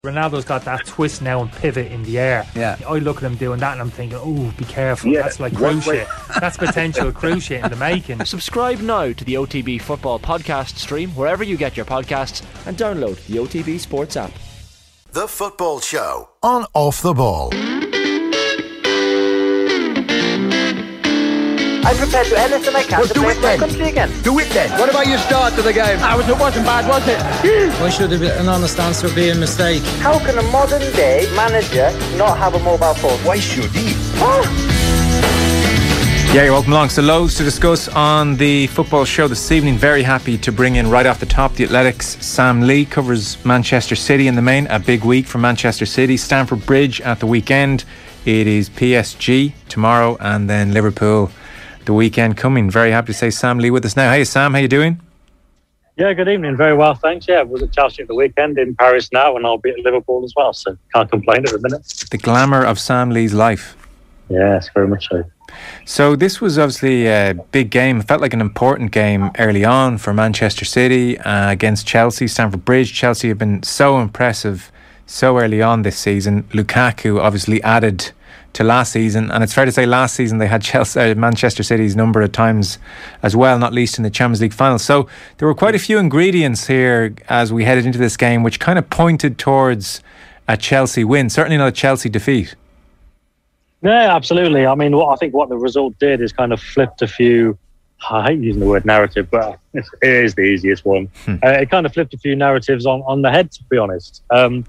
Ronaldo's got that twist now and pivot in the air. Yeah. I look at him doing that and I'm thinking, oh, be careful. Yeah. That's like cruciate. That's potential cruciate in the making. Subscribe now to the OTB Football Podcast stream wherever you get your podcasts and download the OTB Sports app. The Football Show on Off the Ball. I'm prepared to do anything I can to play for my country again. Do it then. What about your start to the game? It wasn't bad, was it? Why should an honest answer be a mistake? How can a modern day manager not have a mobile phone? Why should he? Yeah, you're welcome along. So loads to discuss on the Football Show this evening. Very happy to bring in right off the top the Athletics' Sam Lee covers Manchester City in the main. A big week for Manchester City. Stamford Bridge at the weekend. It is PSG tomorrow and then Liverpool the weekend coming. Very happy to say Sam Lee with us now. Hey Sam, how you doing? Yeah, good evening. Very well, thanks. Yeah, I was at Chelsea at the weekend, in Paris now, and I'll be at Liverpool as well, so can't complain at the minute. The glamour of Sam Lee's life. Yes, very much so. So this was obviously a big game. It felt like an important game early on for Manchester City against Chelsea, Stamford Bridge. Chelsea have been so impressive so early on this season. Lukaku obviously added to last season, and it's fair to say last season they had Manchester City's number of times as well, not least in the Champions League final. So there were quite a few ingredients here as we headed into this game which kind of pointed towards a Chelsea win, certainly not a Chelsea defeat. Yeah, absolutely. I mean, I think what the result did is kind of flipped a few, I hate using the word narrative, but it is the easiest one. It kind of flipped a few narratives on the head, to be honest.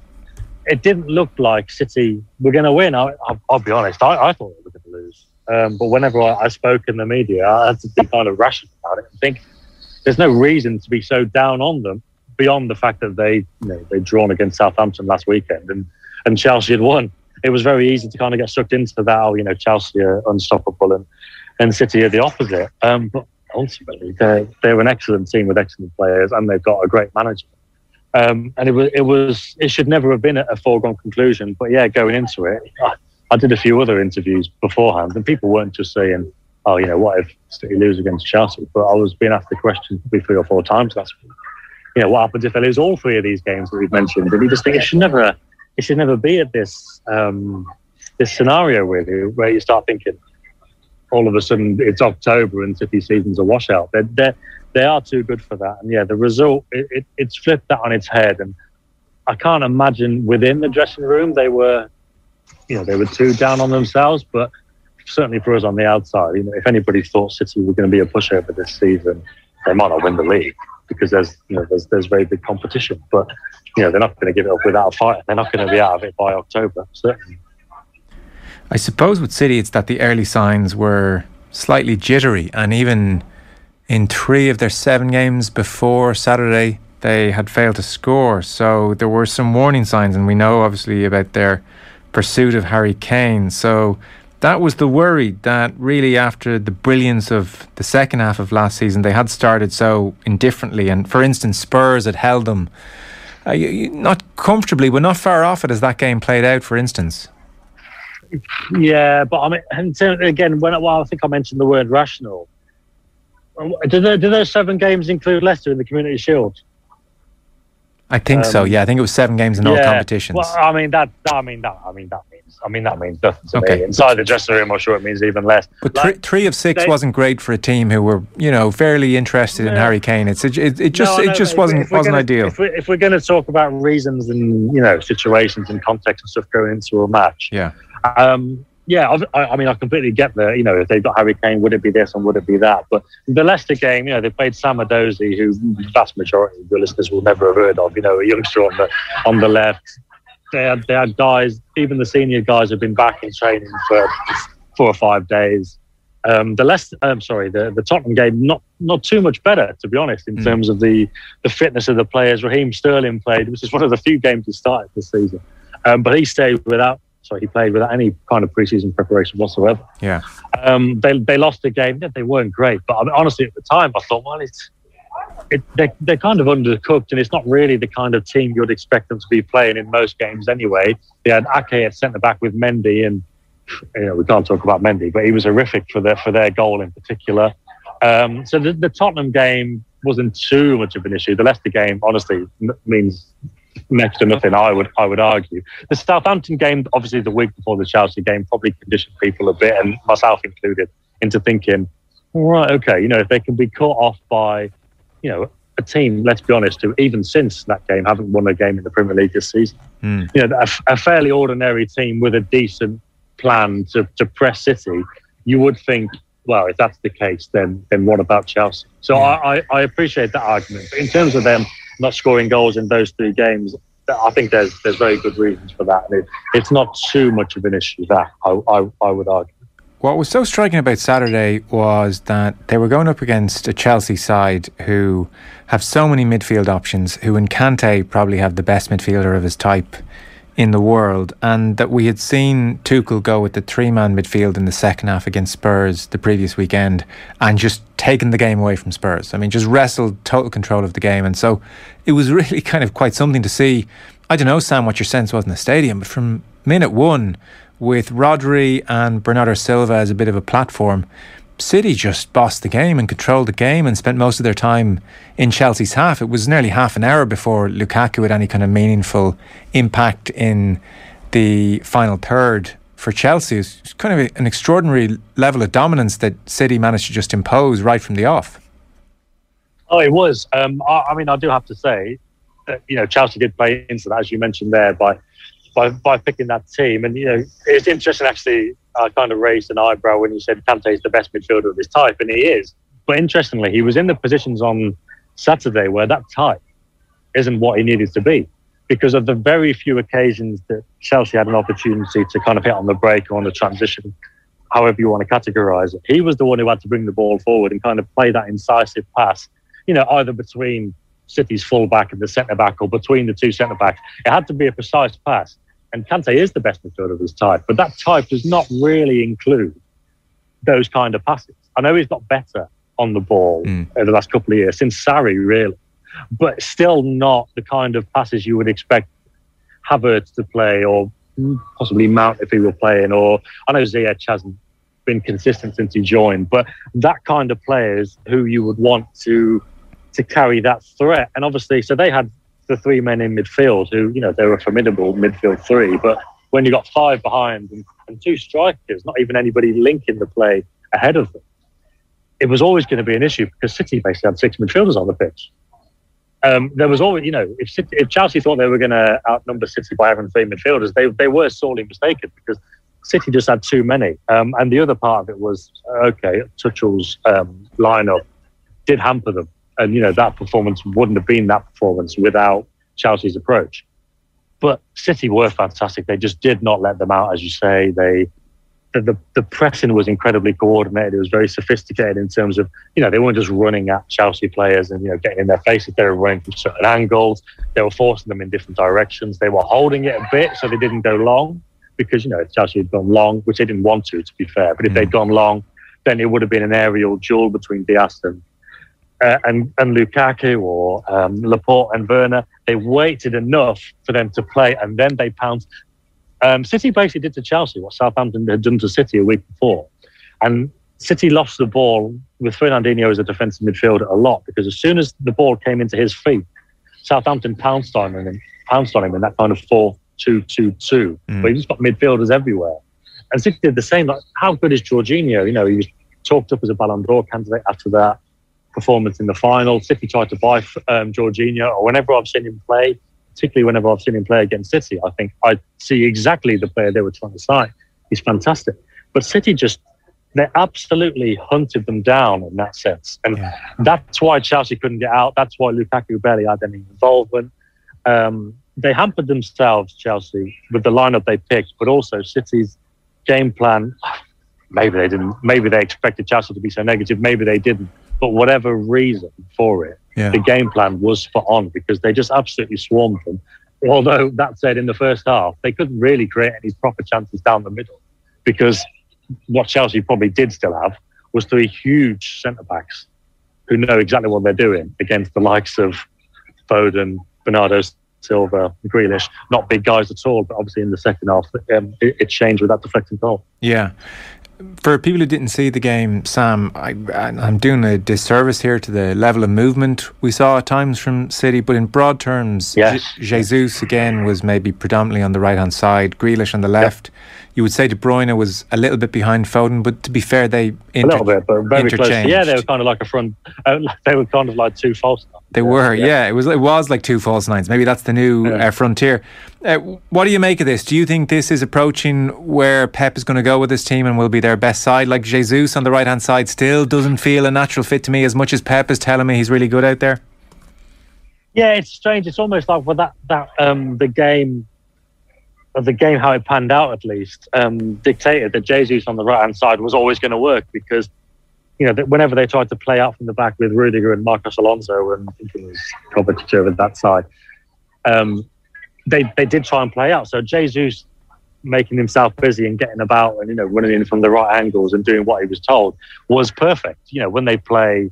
It didn't look like City were going to win. I'll be honest, I thought they were going to lose. But whenever I spoke in the media, I had to be kind of rational about it and think there's no reason to be so down on them beyond the fact that they'd drawn against Southampton last weekend and Chelsea had won. It was very easy to kind of get sucked into that, Chelsea are unstoppable and City are the opposite. But ultimately, they're an excellent team with excellent players and they've got a great manager. And it should never have been a foregone conclusion. But yeah, going into it, I did a few other interviews beforehand, and people weren't just saying, "Oh, what if City lose against Chelsea?" But I was being asked the question probably 3 or 4 times last week. What happens if they lose all 3 of these games that we've mentioned? And you just think it should never be at this scenario really, where you start thinking all of a sudden it's October and City season's a washout. They are too good for that. And yeah, the result, it's flipped that on its head. And I can't imagine within the dressing room they were too down on themselves, but certainly for us on the outside, if anybody thought City were going to be a pushover this season, they might not win the league because there's very big competition. But, they're not going to give it up without a fight. They're not going to be out of it by October, certainly. I suppose with City, it's that the early signs were slightly jittery, and even in 3 of their 7 games before Saturday, they had failed to score. So there were some warning signs, and we know obviously about their pursuit of Harry Kane. So that was the worry, that really after the brilliance of the second half of last season, they had started so indifferently. And for instance, Spurs had held them not comfortably, but not far off it as that game played out, for instance. Yeah, but I mean, again, I think I mentioned the word rational. Do those 7 games include Leicester in the Community Shield? I think so. Yeah, I think it was 7 games in all competitions. Well, that means nothing to me. Inside the dressing room, I'm sure it means even less. But 3 of 6 wasn't great for a team who were, fairly interested in Harry Kane. It just wasn't ideal. If we're going to talk about reasons and situations and context and stuff going into a match, I completely get that. If they've got Harry Kane, would it be this and would it be that? But the Leicester game, they played Sam Edozie, who the vast majority of your listeners will never have heard of. A youngster on the left. They had guys, even the senior guys, have been back in training for 4 or 5 days. The Tottenham game, not too much better, to be honest, in terms of the fitness of the players. Raheem Sterling played, which is one of the few games he started this season, but he played without any kind of pre-season preparation whatsoever. Yeah. They lost the game. Yeah, they weren't great, but honestly, at the time, I thought, they're kind of undercooked, and it's not really the kind of team you'd expect them to be playing in most games anyway. They had Ake at centre back with Mendy, and we can't talk about Mendy, but he was horrific for their goal in particular. So the Tottenham game wasn't too much of an issue. The Leicester game, honestly, means next to nothing, I would argue. The Southampton game, obviously the week before the Chelsea game, probably conditioned people a bit, and myself included, into thinking, right, okay, if they can be caught off by, a team, let's be honest, who even since that game haven't won a game in the Premier League this season. A fairly ordinary team with a decent plan to press City, you would think, well, if that's the case, then what about Chelsea? So I appreciate that argument. But in terms of them not scoring goals in those 3 games, I think there's very good reasons for that. It's not too much of an issue, that I would argue. What was so striking about Saturday was that they were going up against a Chelsea side who have so many midfield options, who in Kante probably have the best midfielder of his type in the world, and that we had seen Tuchel go with the 3-man midfield in the second half against Spurs the previous weekend and just taken the game away from Spurs. I mean, just wrestled total control of the game. And so it was really kind of quite something to see. I don't know, Sam, what your sense was in the stadium, but from minute 1, with Rodri and Bernardo Silva as a bit of a platform, City just bossed the game and controlled the game and spent most of their time in Chelsea's half. It was nearly half an hour before Lukaku had any kind of meaningful impact in the final third for Chelsea. It was kind of an extraordinary level of dominance that City managed to just impose right from the off. Oh, it was. I mean, I do have to say that, Chelsea did play into that, as you mentioned there, by picking that team. And, it's interesting, actually, I kind of raised an eyebrow when you said Kante is the best midfielder of his type, and he is. But interestingly, he was in the positions on Saturday where that type isn't what he needed to be, because of the very few occasions that Chelsea had an opportunity to kind of hit on the break or on the transition, however you want to categorise it. He was the one who had to bring the ball forward and kind of play that incisive pass, either between City's full-back and the centre-back or between the 2 centre-backs. It had to be a precise pass. And Kante is the best midfielder of his type, but that type does not really include those kind of passes. I know he's got better on the ball over the last couple of years, since Sarri, really, but still not the kind of passes you would expect Havertz to play, or possibly Mount if he were playing, or I know Ziyech hasn't been consistent since he joined, but that kind of players who you would want to carry that threat. And obviously, so they had the 3 men in midfield who, they were a formidable midfield 3, but when you got 5 behind and 2 strikers, not even anybody linking the play ahead of them, it was always going to be an issue, because City basically had 6 midfielders on the pitch. There was always, if Chelsea thought they were going to outnumber City by having 3 midfielders, they were sorely mistaken, because City just had too many. And the other part of it was, Tuchel's lineup did hamper them. And, that performance wouldn't have been that performance without Chelsea's approach. But City were fantastic. They just did not let them out, as you say. The pressing was incredibly coordinated. It was very sophisticated in terms of, they weren't just running at Chelsea players and, getting in their faces. They were running from certain angles. They were forcing them in different directions. They were holding it a bit so they didn't go long, because, if Chelsea had gone long, which they didn't want to be fair, but if they'd gone long, then it would have been an aerial duel between Diaz and Lukaku, or Laporte and Werner. They waited enough for them to play, and then they pounced. City basically did to Chelsea what Southampton had done to City a week before. And City lost the ball with Fernandinho as a defensive midfielder a lot, because as soon as the ball came into his feet, Southampton pounced on him in that kind of 4-2-2-2, where you just got midfielders everywhere. And City did the same. Like, how good is Jorginho? He was talked up as a Ballon d'Or candidate after that performance in the final. City tried to buy Jorginho, or whenever I've seen him play, particularly whenever I've seen him play against City, I think I see exactly the player they were trying to sign. He's fantastic. But City they absolutely hunted them down in that sense. And that's why Chelsea couldn't get out. That's why Lukaku barely had any involvement. They hampered themselves, Chelsea, with the lineup they picked, but also City's game plan. Maybe they didn't. Maybe they expected Chelsea to be so negative. Maybe they didn't. But whatever reason for it, the game plan was spot on, because they just absolutely swarmed them. Although, that said, in the first half, they couldn't really create any proper chances down the middle, because what Chelsea probably did still have was 3 huge centre-backs who know exactly what they're doing against the likes of Foden, Bernardo Silva, Grealish. Not big guys at all, but obviously in the second half, it changed with that deflecting goal. Yeah. For people who didn't see the game, Sam, I'm doing a disservice here to the level of movement we saw at times from City, but in broad terms, yes. Jesus again was maybe predominantly on the right-hand side, Grealish on the left. Yep. You would say De Bruyne was a little bit behind Foden, but to be fair, they a little bit, but very close. Yeah, they were kind of like a front. They were kind of like two false nines. They were, yeah. It was like two false nines. Maybe that's the new frontier. What do you make of this? Do you think this is approaching where Pep is going to go with this team and will be their best side? Like Jesus on the right hand side still doesn't feel a natural fit to me, as much as Pep is telling me he's really good out there. Yeah, it's strange. It's almost like with the game how it panned out, at least dictated that Jesus on the right hand side was always going to work, because whenever they tried to play out from the back with Rudiger and Marcos Alonso, and I think it was Kovacic over that side, they did try and play out. So Jesus making himself busy and getting about and running in from the right angles and doing what he was told was perfect. When they play,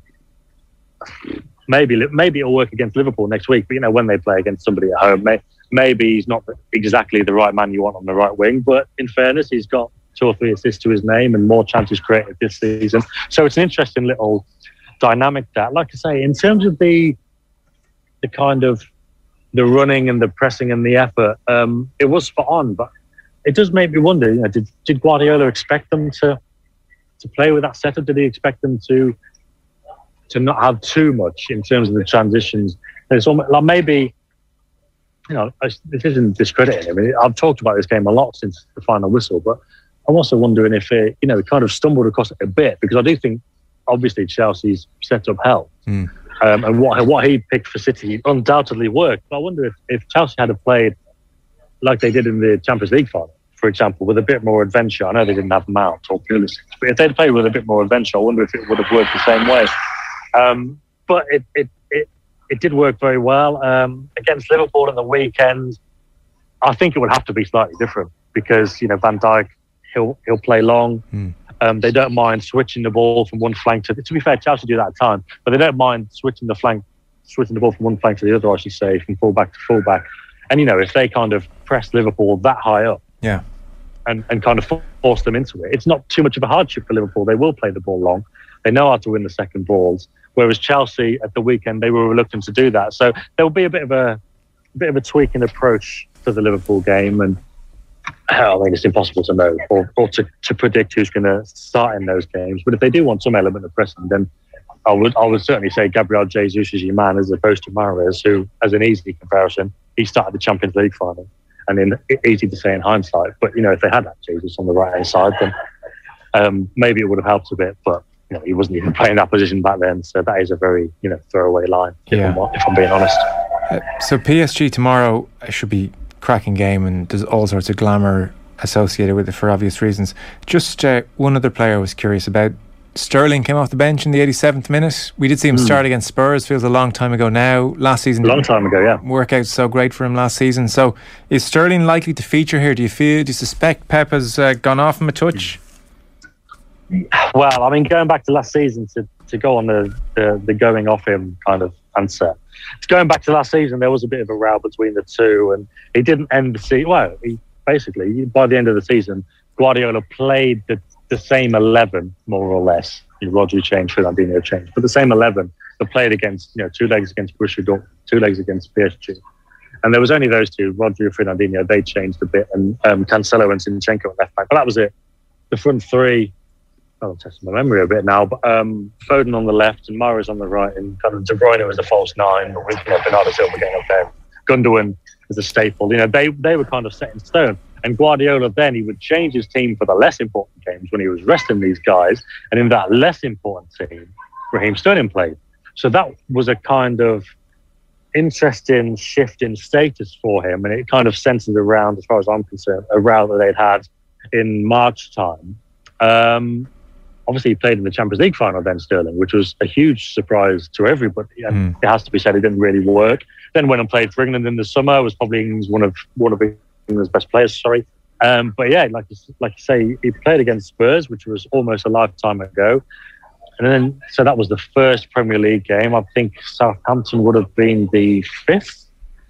maybe it'll work against Liverpool next week, but when they play against somebody at home, maybe he's not exactly the right man you want on the right wing, but in fairness, he's got 2 or 3 assists to his name and more chances created this season. So it's an interesting little dynamic that, like I say, in terms of the kind of the running and the pressing and the effort, it was spot on, but it does make me wonder, did Guardiola expect them to play with that setup? Did he expect them to not have too much in terms of the transitions? It's almost like maybe, this isn't discrediting. I mean, I've talked about this game a lot since the final whistle, but I'm also wondering if it kind of stumbled across it a bit, because I do think, obviously, Chelsea's setup helped. And what he picked for City undoubtedly worked. But I wonder if Chelsea had played like they did in the Champions League final, for example, with a bit more adventure. I know they didn't have Mount or Pulisic, but if they'd played with a bit more adventure, I wonder if it would have worked the same way. But it did work very well. Against Liverpool on the weekend, I think it would have to be slightly different, because Van Dijk, he'll play long. They don't mind switching the ball from one flank to be fair, Chelsea do that at time, but they don't mind switching the ball from one flank to the other, I should say, from fullback to fullback. And if they kind of press Liverpool that high up, and kind of force them into it, it's not too much of a hardship for Liverpool. They will play the ball long. They know how to win the second balls. Whereas Chelsea at the weekend, they were reluctant to do that. So there will be a bit of a tweaking approach to the Liverpool game, and I mean, it's impossible to know or to predict who's going to start in those games. But if they do want some element of pressing, then I would certainly say Gabriel Jesus is your man, as opposed to Mahrez, who, as an easy comparison, he started the Champions League final. And then easy to say in hindsight, but if they had that Jesus on the right hand side, then maybe it would have helped a bit. But he wasn't even playing that position back then, so that is a very throwaway line. If I'm being honest. So PSG tomorrow should be cracking game, and there's all sorts of glamour associated with it for obvious reasons. Just one other player I was curious about. Sterling came off the bench in the 87th minute. We did see him start against Spurs. Feels a long time ago now. Last season, a long time ago, yeah. Workout so great for him last season. So, is Sterling likely to feature here? Do you suspect Pep has gone off him a touch? Well, I mean, going back to last season, to go on the going off him kind of answer. Going back to last season, there was a bit of a row between the two, and he didn't end the season. Well, basically, by the end of the season, Guardiola played the same 11, more or less. Rodri changed, Fernandinho changed, but the same 11 that played against, 2 legs against Borussia Dortmund, 2 legs against PSG. And there was only those two, Rodri and Fernandinho. They changed a bit, and Cancelo and Zinchenko at left back. But that was it. The front three, I'm testing my memory a bit now, but Foden on the left and Mahrez on the right, and kind of De Bruyne was a false 9, but with Bernardo Silva getting up there, Gundogan as a staple. They were kind of set in stone. And Guardiola then, he would change his team for the less important games when he was resting these guys. And in that less important team, Raheem Sterling played. So that was a kind of interesting shift in status for him. And it kind of centered around, as far as I'm concerned, a row that they'd had in March time. Obviously, he played in the Champions League final then, Sterling, which was a huge surprise to everybody. And it has to be said, it didn't really work. Then went and played for England in the summer, was probably one of England's best players, but yeah, like you say, he played against Spurs, which was almost a lifetime ago, and then so that was the first Premier League game. I think Southampton would have been the 5th,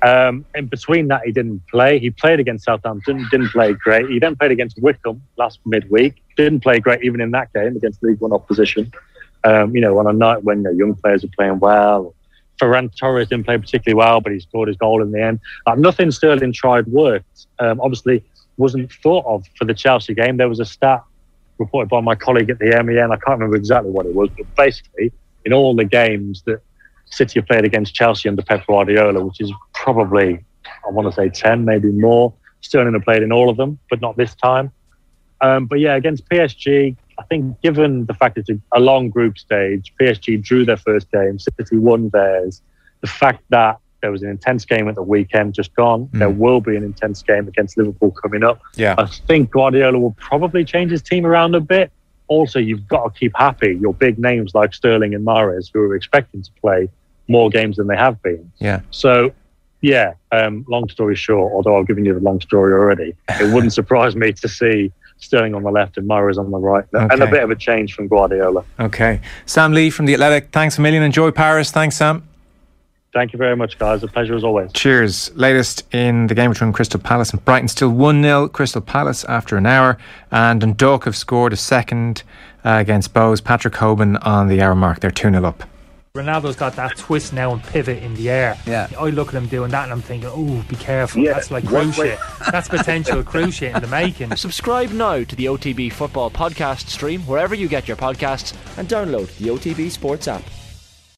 In between that, he didn't play. He played against Southampton, didn't play great. He then played against Wycombe last midweek, didn't play great even in that game against League One opposition. On a night when young players are playing well. Ferran Torres didn't play particularly well, but he scored his goal in the end. Nothing Sterling tried worked. Obviously, wasn't thought of for the Chelsea game. There was a stat reported by my colleague at the MEN. I can't remember exactly what it was, but basically, in all the games that City have played against Chelsea under Pep Guardiola, which is probably, I want to say 10, maybe more, Sterling have played in all of them, but not this time. But yeah, against PSG, I think given the fact it's a long group stage, PSG drew their first game, City won theirs. The fact that there was an intense game at the weekend just gone, there will be an intense game against Liverpool coming up. Yeah. I think Guardiola will probably change his team around a bit. Also, you've got to keep happy your big names like Sterling and Mahrez, who are expecting to play more games than they have been. Yeah. So, yeah, long story short, although I've given you the long story already, it wouldn't surprise me to see Sterling on the left and Mahrez on the right. Okay. And a bit of a change from Guardiola. Okay. Sam Lee from The Athletic, thanks a million. Enjoy Paris. Thanks, Sam. Thank you very much, guys. A pleasure as always. Cheers. Latest in the game between Crystal Palace and Brighton. Still 1-0 Crystal Palace after an hour. And Dundalk have scored a second against Bows. Patrick Hoban on the hour mark. They're 2-0 up. Ronaldo's got that twist now and pivot in the air. Yeah. I look at him doing that and I'm thinking, oh, be careful. Yeah. That's like cruise shit. That's potential cruise shit in the making. Subscribe now to the OTB Football Podcast stream wherever you get your podcasts and download the OTB Sports app.